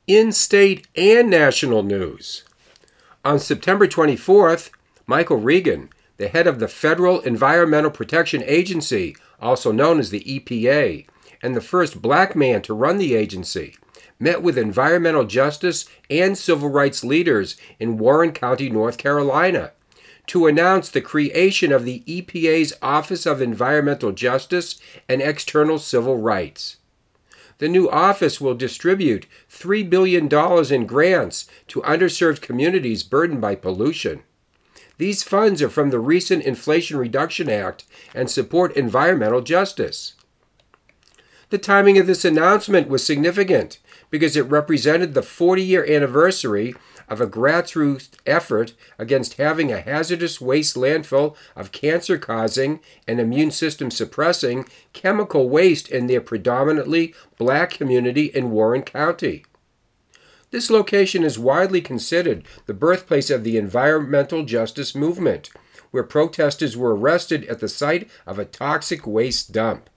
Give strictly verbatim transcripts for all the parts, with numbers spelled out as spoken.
in state and national news. On September twenty-fourth, Michael Regan, the head of the Federal Environmental Protection Agency, also known as the E P A, and the first black man to run the agency, met with environmental justice and civil rights leaders in Warren County, North Carolina, to announce the creation of the E P A's Office of Environmental Justice and External Civil Rights. The new office will distribute three billion dollars in grants to underserved communities burdened by pollution. These funds are from the recent Inflation Reduction Act and support environmental justice. The timing of this announcement was significant because it represented the forty-year anniversary of a grassroots effort against having a hazardous waste landfill of cancer-causing and immune system suppressing chemical waste in their predominantly black community in Warren County. This location is widely considered the birthplace of the environmental justice movement, where protesters were arrested at the site of a toxic waste dump.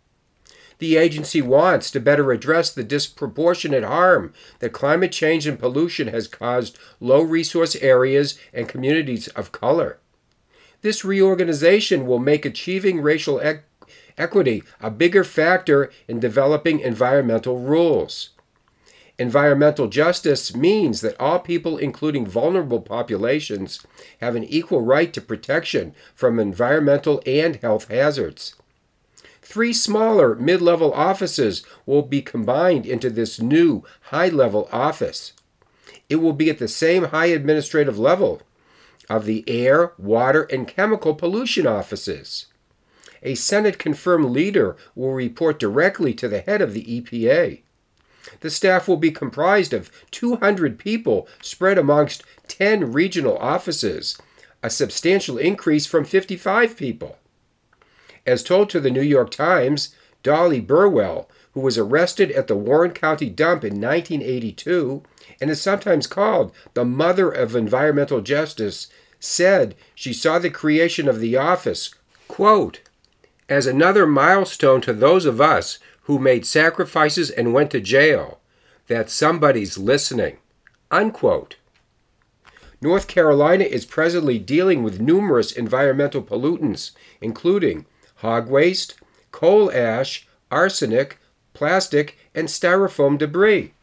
The agency wants to better address the disproportionate harm that climate change and pollution has caused low-resource areas and communities of color. This reorganization will make achieving racial e- equity a bigger factor in developing environmental rules. Environmental justice means that all people, including vulnerable populations, have an equal right to protection from environmental and health hazards. Three smaller mid-level offices will be combined into this new high-level office. It will be at the same high administrative level of the air, water, and chemical pollution offices. A Senate-confirmed leader will report directly to the head of the E P A. The staff will be comprised of two hundred people spread amongst ten regional offices, a substantial increase from fifty-five people. As told to the New York Times, Dolly Burwell, who was arrested at the Warren County dump in nineteen eighty-two and is sometimes called the mother of environmental justice, said she saw the creation of the office, quote, as another milestone to those of us who made sacrifices and went to jail, that somebody's listening, unquote. North Carolina is presently dealing with numerous environmental pollutants, including hog waste, coal ash, arsenic, plastic, and styrofoam debris.